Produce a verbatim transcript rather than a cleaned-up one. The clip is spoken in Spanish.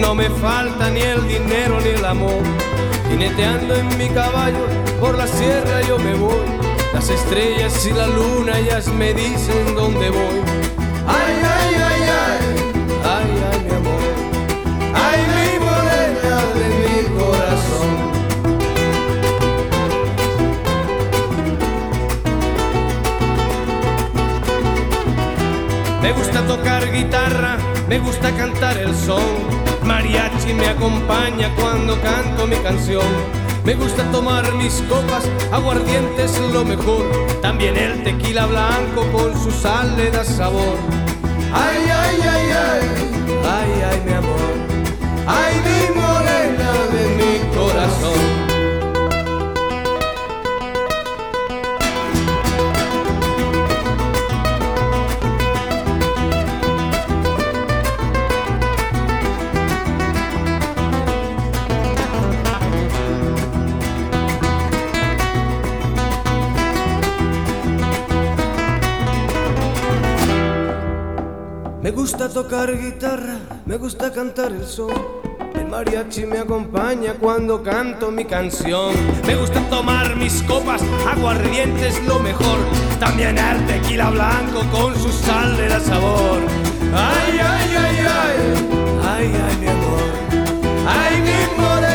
no me falta ni el dinero ni el amor. Jineteando en mi caballo por la sierra yo me voy. Las estrellas y la luna ellas me dicen dónde voy. Ay, ay, ay, ay, ay, ay, mi amor. Ay, mi morena de mi corazón. Me gusta tocar guitarra, me gusta cantar el son. Mariachi me acompaña cuando canto mi canción. Me gusta tomar mis copas, aguardiente es lo mejor. También el tequila blanco con su sal le da sabor. Ay, ay, ay, ay, ay, ay, mi amor. Ay, mi morena de mi corazón. Me gusta tocar guitarra, me gusta cantar el son. El mariachi me acompaña cuando canto mi canción. Me gusta tomar mis copas, aguardiente es lo mejor. También el tequila blanco con su sal le da sabor. Ay, ay, ay, ay, ay, ay, mi amor. Ay, mi amor.